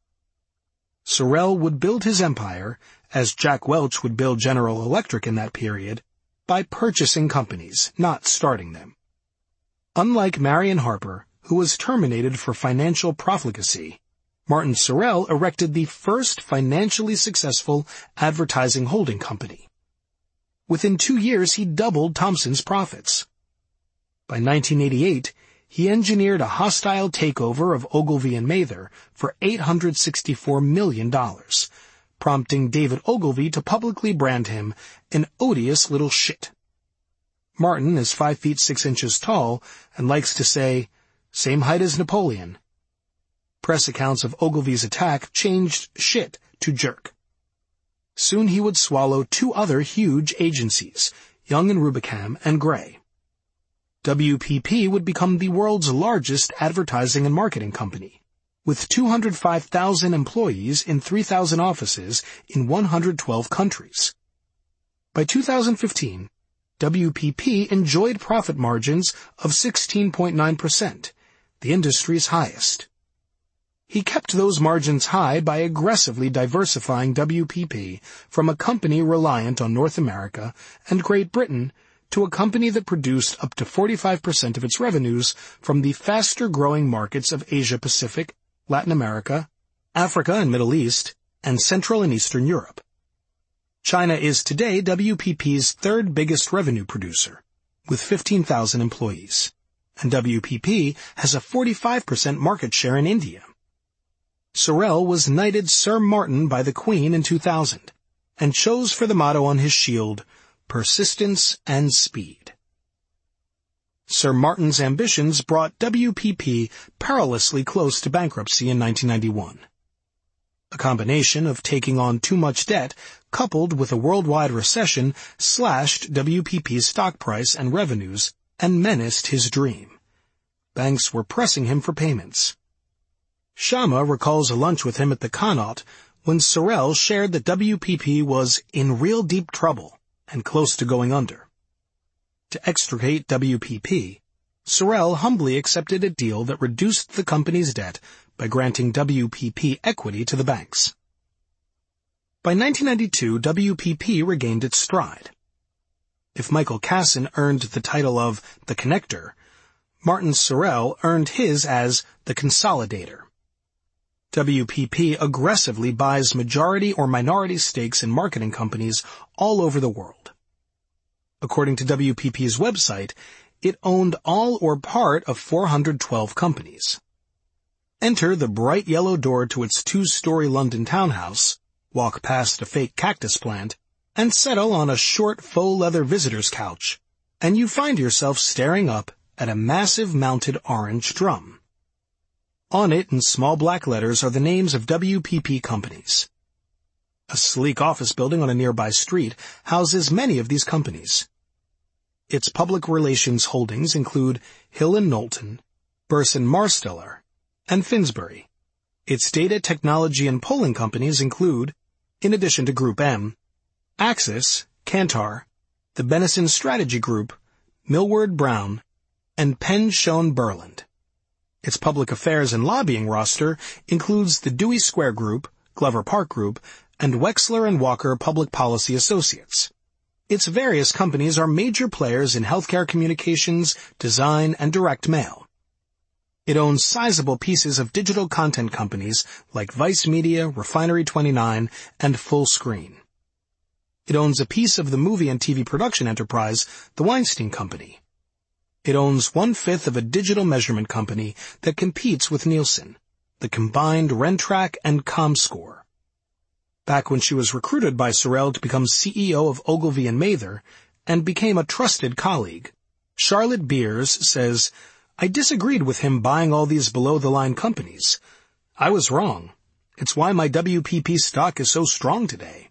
Sorel would build his empire, as Jack Welch would build General Electric in that period, by purchasing companies, not starting them. Unlike Marion Harper, who was terminated for financial profligacy, Martin Sorel erected the first financially successful advertising holding company. Within two years, he doubled Thompson's profits. By nineteen eighty-eight, he engineered a hostile takeover of Ogilvy and Mather for eight hundred sixty-four million dollars, prompting David Ogilvy to publicly brand him an odious little shit. Martin is five feet six inches tall and likes to say, same height as Napoleon. Press accounts of Ogilvy's attack changed shit to jerk. Soon he would swallow two other huge agencies, Young and Rubicam and Gray. W P P would become the world's largest advertising and marketing company, with two hundred five thousand employees in three thousand offices in one hundred twelve countries. By two thousand fifteen, W P P enjoyed profit margins of sixteen point nine percent, the industry's highest. He kept those margins high by aggressively diversifying W P P from a company reliant on North America and Great Britain to a company that produced up to forty-five percent of its revenues from the faster-growing markets of Asia-Pacific, Latin America, Africa and Middle East, and Central and Eastern Europe. China is today W P P's third biggest revenue producer, with fifteen thousand employees, and W P P has a forty-five percent market share in India. Sorel was knighted Sir Martin by the Queen in two thousand, and chose for the motto on his shield, persistence and speed. Sir Martin's ambitions brought W P P perilously close to bankruptcy in nineteen ninety-one. A combination of taking on too much debt, coupled with a worldwide recession, slashed W P P's stock price and revenues and menaced his dream. Banks were pressing him for payments. Sharma recalls a lunch with him at the Connaught when Sorel shared that W P P was in real deep trouble and close to going under. To extricate W P P, Sorel humbly accepted a deal that reduced the company's debt by granting W P P equity to the banks. By nineteen ninety-two, W P P regained its stride. If Michael Casson earned the title of the Connector, Martin Sorel earned his as the Consolidator. W P P aggressively buys majority or minority stakes in marketing companies all over the world. According to W P P's website, it owned all or part of four hundred twelve companies. Enter the bright yellow door to its two-story London townhouse, walk past a fake cactus plant, and settle on a short faux leather visitor's couch, and you find yourself staring up at a massive mounted orange drum. On it in small black letters are the names of W P P companies. A sleek office building on a nearby street houses many of these companies. Its public relations holdings include Hill and Knowlton, Burson Marsteller, and Finsbury. Its data technology and polling companies include, in addition to Group M, Axis, Kantar, the Benison Strategy Group, Millward Brown, and Penn Schoen Berland. Its public affairs and lobbying roster includes the Dewey Square Group, Glover Park Group, and Wexler and Walker Public Policy Associates. Its various companies are major players in healthcare communications, design, and direct mail. It owns sizable pieces of digital content companies like Vice Media, Refinery twenty-nine, and Fullscreen. It owns a piece of the movie and T V production enterprise, the Weinstein Company. It owns one-fifth of a digital measurement company that competes with Nielsen, the combined Rentrak and Comscore. Back when she was recruited by Sorel to become C E O of Ogilvy and Mather and became a trusted colleague, Charlotte Beers says, "I disagreed with him buying all these below-the-line companies. I was wrong. It's why my W P P stock is so strong today."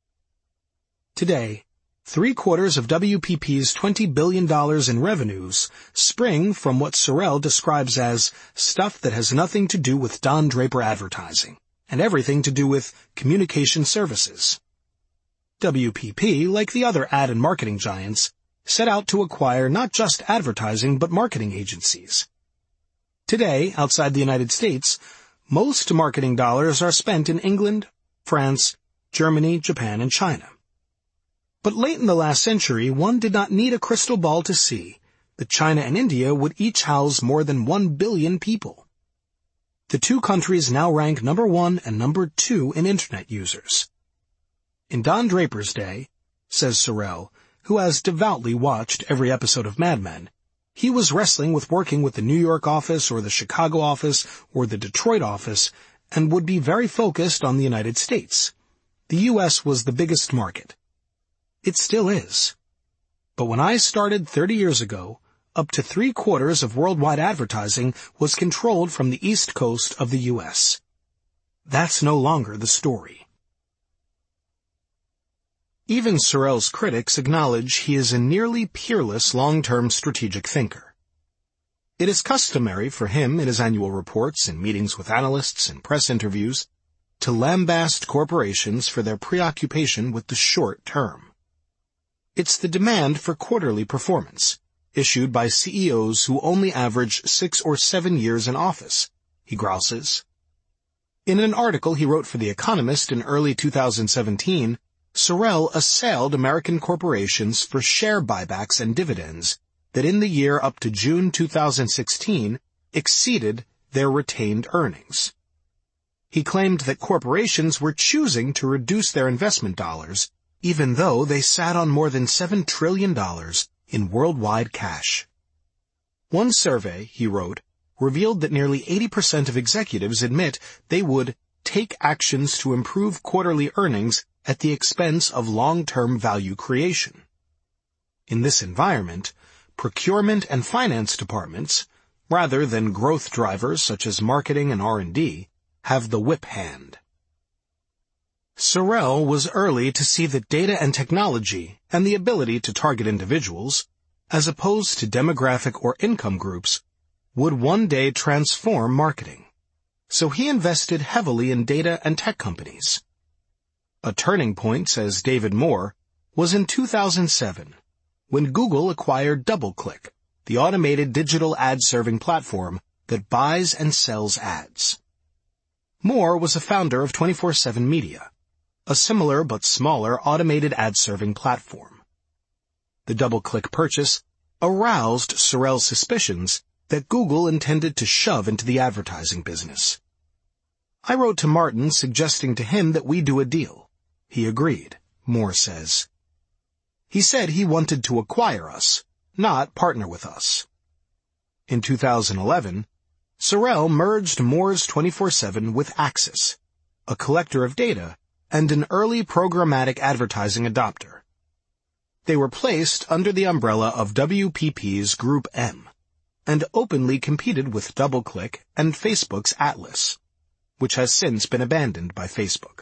Today, three-quarters of W P P's twenty billion dollars in revenues spring from what Sorel describes as stuff that has nothing to do with Don Draper advertising and everything to do with communication services. W P P, like the other ad and marketing giants, set out to acquire not just advertising but marketing agencies. Today, outside the United States, most marketing dollars are spent in England, France, Germany, Japan, and China. But late in the last century, one did not need a crystal ball to see that China and India would each house more than one billion people. The two countries now rank number one and number two in Internet users. In Don Draper's day, says Sorel, who has devoutly watched every episode of Mad Men, he was wrestling with working with the New York office or the Chicago office or the Detroit office and would be very focused on the United States. The U S was the biggest market. It still is. But when I started thirty years ago, up to three-quarters of worldwide advertising was controlled from the East Coast of the U S. That's no longer the story. Even Sorel's critics acknowledge he is a nearly peerless long-term strategic thinker. It is customary for him in his annual reports and meetings with analysts and press interviews to lambast corporations for their preoccupation with the short term. It's the demand for quarterly performance, issued by C E Os who only average six or seven years in office, he grouses. In an article he wrote for The Economist in early two thousand seventeen, Sorel assailed American corporations for share buybacks and dividends that in the year up to June two thousand sixteen exceeded their retained earnings. He claimed that corporations were choosing to reduce their investment dollars even though they sat on more than seven trillion dollars in worldwide cash. One survey, he wrote, revealed that nearly eighty percent of executives admit they would take actions to improve quarterly earnings at the expense of long-term value creation. In this environment, procurement and finance departments, rather than growth drivers such as marketing and R and D, have the whip hand. Sorel was early to see that data and technology and the ability to target individuals, as opposed to demographic or income groups, would one day transform marketing. So he invested heavily in data and tech companies. A turning point, says David Moore, was in two thousand seven, when Google acquired DoubleClick, the automated digital ad-serving platform that buys and sells ads. Moore was a founder of twenty-four seven Media, a similar but smaller automated ad-serving platform. The DoubleClick purchase aroused Sorel's suspicions that Google intended to shove into the advertising business. I wrote to Martin suggesting to him that we do a deal. He agreed, Moore says. He said he wanted to acquire us, not partner with us. In two thousand eleven, Sorel merged Moore's twenty-four seven with Axis, a collector of data and an early programmatic advertising adopter. They were placed under the umbrella of W P P's Group M, and openly competed with DoubleClick and Facebook's Atlas, which has since been abandoned by Facebook.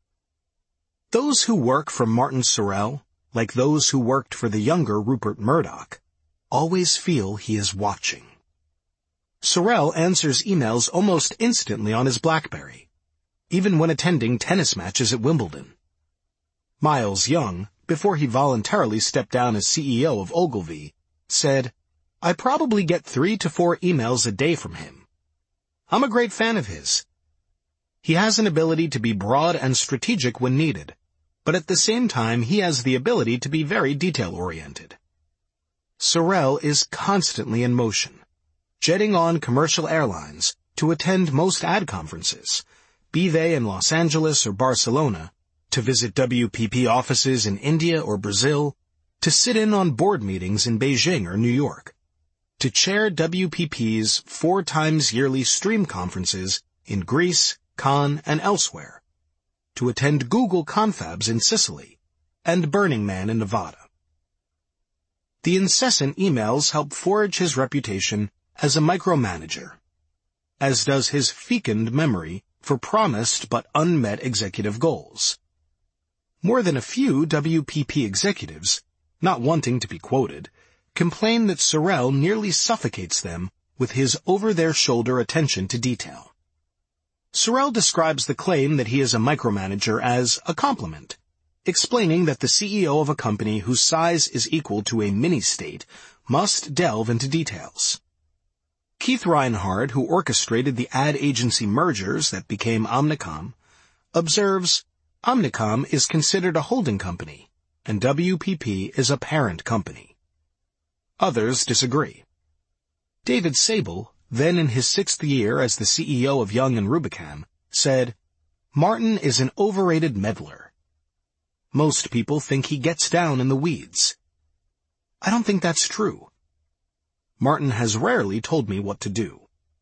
Those who work for Martin Sorel, like those who worked for the younger Rupert Murdoch, always feel he is watching. Sorel answers emails almost instantly on his BlackBerry, even when attending tennis matches at Wimbledon. Miles Young, before he voluntarily stepped down as C E O of Ogilvy, said, "I probably get three to four emails a day from him. I'm a great fan of his. He has an ability to be broad and strategic when needed, but at the same time he has the ability to be very detail-oriented." Sorel is constantly in motion, jetting on commercial airlines to attend most ad conferences, be they in Los Angeles or Barcelona, to visit W P P offices in India or Brazil, to sit in on board meetings in Beijing or New York, to chair W P P's four times yearly stream conferences in Greece, Cannes, and elsewhere, to attend Google confabs in Sicily, and Burning Man in Nevada. The incessant emails help forge his reputation as a micromanager, as does his fecund memory for promised but unmet executive goals. More than a few W P P executives, not wanting to be quoted, complain that Sorel nearly suffocates them with his over-their-shoulder attention to detail. Sorel describes the claim that he is a micromanager as a compliment, explaining that the C E O of a company whose size is equal to a mini-state must delve into details. Keith Reinhard, who orchestrated the ad agency mergers that became Omnicom, observes, Omnicom is considered a holding company, and W P P is a parent company. Others disagree. David Sable, then in his sixth year as the C E O of Young and Rubicam, said, "Martin is an overrated meddler. Most people think he gets down in the weeds. I don't think that's true. Martin has rarely told me what to do."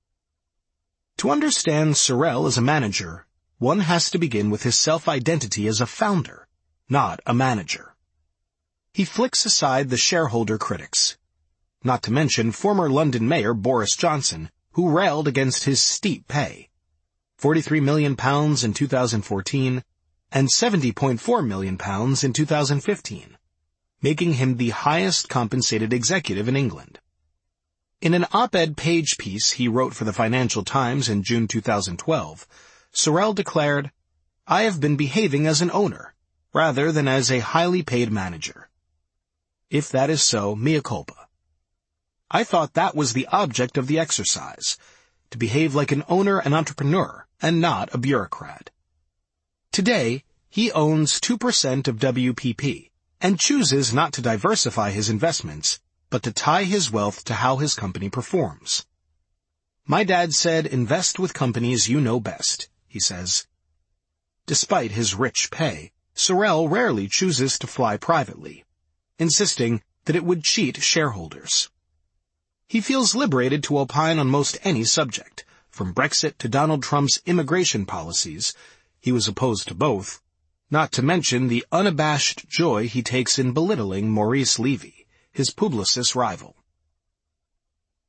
To understand Sorel as a manager, one has to begin with his self-identity as a founder, not a manager. He flicks aside the shareholder critics, not to mention former London Mayor Boris Johnson, who railed against his steep pay, forty-three million pounds in two thousand fourteen and seventy point four million pounds in two thousand fifteen, making him the highest compensated executive in England. In an op-ed page piece he wrote for the Financial Times in June two thousand twelve, Sorel declared, "I have been behaving as an owner, rather than as a highly paid manager. If that is so, mea culpa. I thought that was the object of the exercise, to behave like an owner and entrepreneur, and not a bureaucrat." Today, he owns two percent of W P P, and chooses not to diversify his investments, but to tie his wealth to how his company performs. "My dad said, invest with companies you know best," he says. Despite his rich pay, Sorel rarely chooses to fly privately, insisting that it would cheat shareholders. He feels liberated to opine on most any subject, from Brexit to Donald Trump's immigration policies. He was opposed to both, not to mention the unabashed joy he takes in belittling Maurice Levy, his Publicis rival.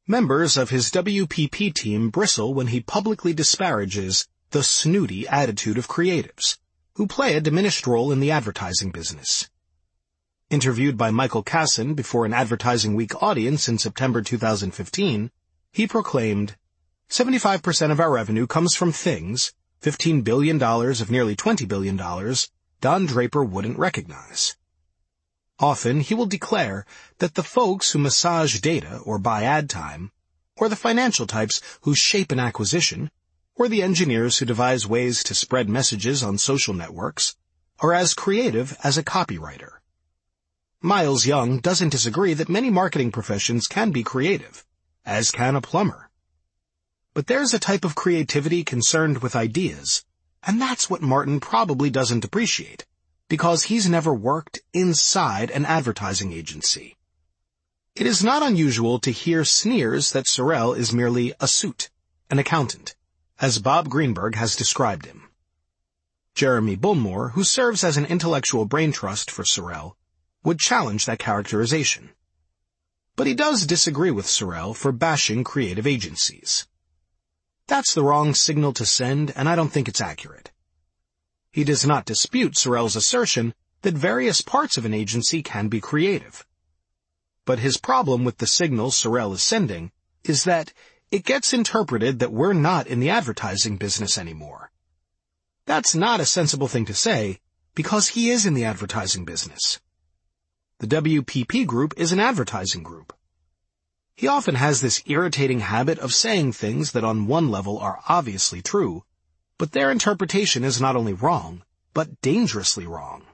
Members of his W P P team bristle when he publicly disparages the snooty attitude of creatives, who play a diminished role in the advertising business. Interviewed by Michael Kassan before an Advertising Week audience in September two thousand fifteen, he proclaimed, seventy-five percent of our revenue comes from things, fifteen billion dollars of nearly twenty billion dollars, Don Draper wouldn't recognize. Often he will declare that the folks who massage data or buy ad time, or the financial types who shape an acquisition, or the engineers who devise ways to spread messages on social networks, are as creative as a copywriter. Miles Young doesn't disagree that many marketing professions can be creative, as can a plumber. But there's a type of creativity concerned with ideas, and that's what Martin probably doesn't appreciate, because he's never worked inside an advertising agency. It is not unusual to hear sneers that Sorrell is merely a suit, an accountant, as Bob Greenberg has described him. Jeremy Bullmore, who serves as an intellectual brain trust for Sorrell, would challenge that characterization. But he does disagree with Sorrell for bashing creative agencies. That's the wrong signal to send, and I don't think it's accurate. He does not dispute Sorrell's assertion that various parts of an agency can be creative. But his problem with the signal Sorrell is sending is that it gets interpreted that we're not in the advertising business anymore. That's not a sensible thing to say, because he is in the advertising business. The W P P group is an advertising group. He often has this irritating habit of saying things that on one level are obviously true, but their interpretation is not only wrong, but dangerously wrong.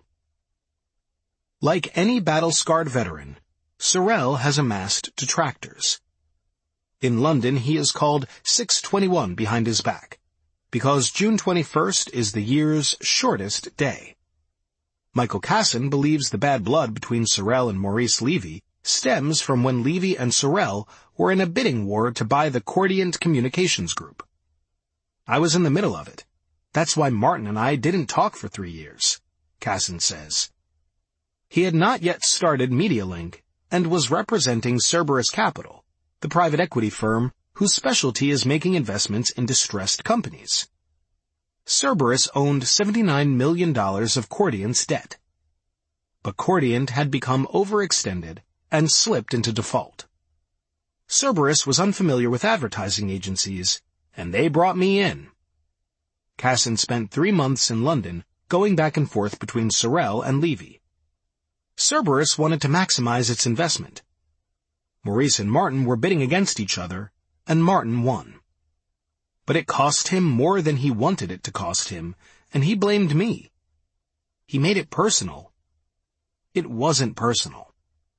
Like any battle-scarred veteran, Sorrell has amassed detractors. In London, he is called six twenty-one behind his back, because June twenty-first is the year's shortest day. Michael Kassan believes the bad blood between Sorrell and Maurice Levy stems from when Levy and Sorrell were in a bidding war to buy the Cordiant Communications Group. I was in the middle of it. That's why Martin and I didn't talk for three years, Kassan says. He had not yet started MediaLink and was representing Cerberus Capital, the private equity firm whose specialty is making investments in distressed companies. Cerberus owned seventy-nine million dollars of Cordiant's debt. But Cordiant had become overextended and slipped into default. Cerberus was unfamiliar with advertising agencies, and they brought me in. Kassan spent three months in London, going back and forth between Sorrell and Levy. Cerberus wanted to maximize its investment. Maurice and Martin were bidding against each other, and Martin won. But it cost him more than he wanted it to cost him, and he blamed me. He made it personal. It wasn't personal.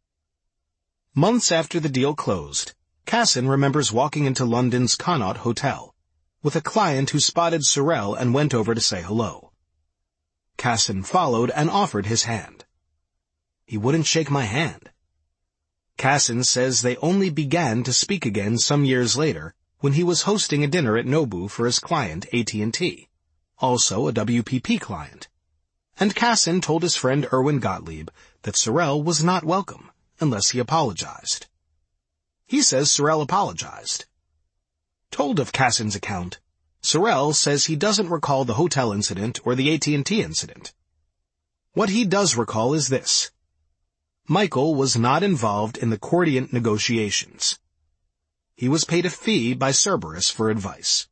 Months after the deal closed, Kassan remembers walking into London's Connaught Hotel with a client who spotted Sorrell and went over to say hello. Kassan followed and offered his hand. He wouldn't shake my hand. Kassan says they only began to speak again some years later when he was hosting a dinner at Nobu for his client A T and T, also a W P P client. And Kassan told his friend Erwin Gottlieb that Sorrell was not welcome unless he apologized. He says Sorrell apologized. Told of Kassan's account, Sorrell says he doesn't recall the hotel incident or the A T and T incident. What he does recall is this. Michael was not involved in the Cordiant negotiations. He was paid a fee by Cerberus for advice.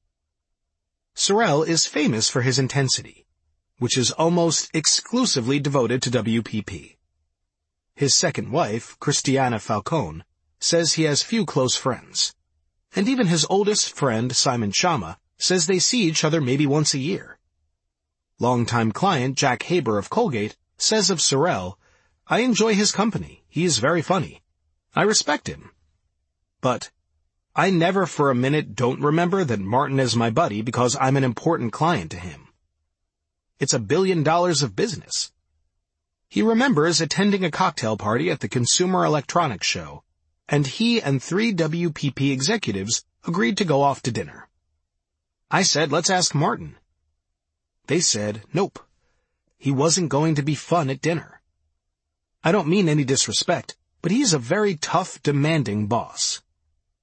Sorrell is famous for his intensity, which is almost exclusively devoted to W P P. His second wife, Christiana Falcone, says he has few close friends. And even his oldest friend, Simon Schama, says they see each other maybe once a year. Longtime client Jack Haber of Colgate says of Sorrell, I enjoy his company. He is very funny. I respect him. But I never for a minute don't remember that Martin is my buddy because I'm an important client to him. It's a billion dollars of business. He remembers attending a cocktail party at the Consumer Electronics Show, and he and three W P P executives agreed to go off to dinner. I said, let's ask Martin. They said, nope. He wasn't going to be fun at dinner. I don't mean any disrespect, but he's a very tough, demanding boss.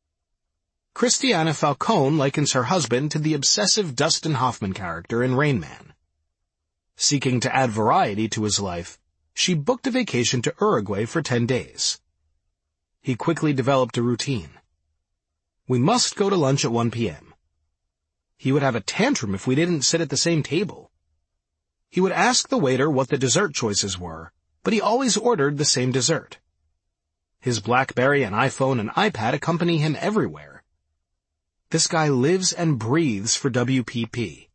Christiana Falcone likens her husband to the obsessive Dustin Hoffman character in Rain Man. Seeking to add variety to his life, she booked a vacation to Uruguay for ten days. He quickly developed a routine. We must go to lunch at one p.m. He would have a tantrum if we didn't sit at the same table. He would ask the waiter what the dessert choices were, but he always ordered the same dessert. His BlackBerry and iPhone and iPad accompany him everywhere. This guy lives and breathes for W P P.